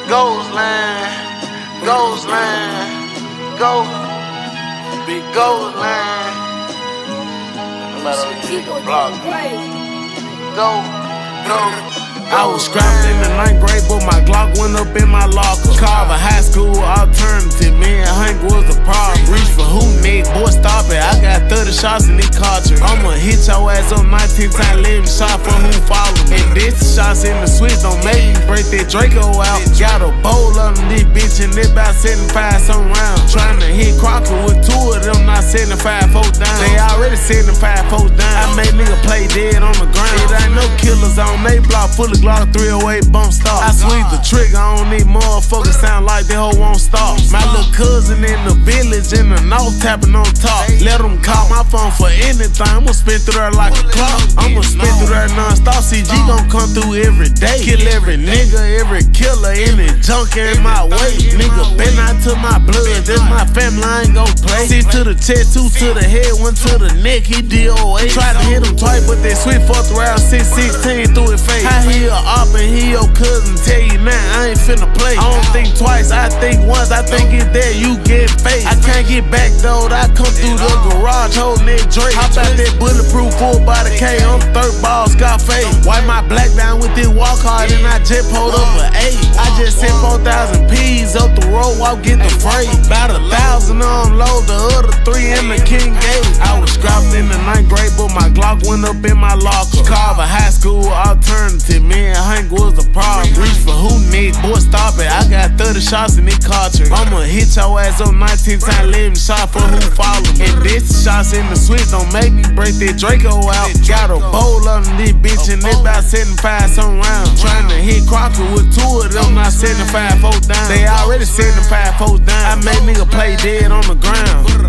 Ghostland, big Ghostland. No matter what you can block me. Go. I was scrapped in the 9th grade, but my Glock went up in my locker. Carver High School alternative, me and Hank was the problem. Reach for who, nigga, boy, stop it. I got 30 shots in this cartridge. I'ma hit your ass on 19 times, let him shot for who follow me. And this shots in the switch don't make me break that Draco out. Got a bowl under this bitch and it about 75 some rounds. Tryna hit Crocker with 2 of them, not 75 folks down. They already 75 folks down. I made nigga play dead on the ground. It ain't no killers on they block full of Glock 308 bump stop. I squeeze the trigger, I don't need motherfuckers sound like that hoe won't stop. My little cousin in the village in the north tapping on top. Let them call my phone for anything. I'ma spin through there like a clock. I'ma spin through there non-stop. CG gon' come through every day. Kill every nigga, every killer, any junkie in my way. Nigga been out to my blood, this my family, I ain't gon' play. 6 to the chest, 2 to the head, 1 to the neck, he DOA. Tried to hit him twice, but they switch 4th round, 6-16 through his face. How he a op and he your cousin, tell you now, I ain't finna play. I don't think twice, I think once, I think it's there, you get faced. I can't get back though, I come through the garage holding that Drake. Hop out that bulletproof full body K, I'm third ball, Scarface. Wipe my black down with this walk hard and I just pulled up an 8. I just sent 4,000 P's up the road, walk get the freight. About 1,000 on load, the other 3 in the King Gate. I was scrapped in the 9th grade, but my Glock went up in my locker. Carver High School alternative, me and Hank was the problem. Reach for who, nigga, boy, stop it. I got 30 shots in this cartridge. I'ma hit your ass on 19 times, let him shot for who follow me. And this shots in the switch don't make me break that Draco out. Got a bowl under this bitch and it about 75 some rounds. Tryna hit Crocker with 2 of them, not 75 folks down. They already 75 folks down. I made nigga play dead on the ground.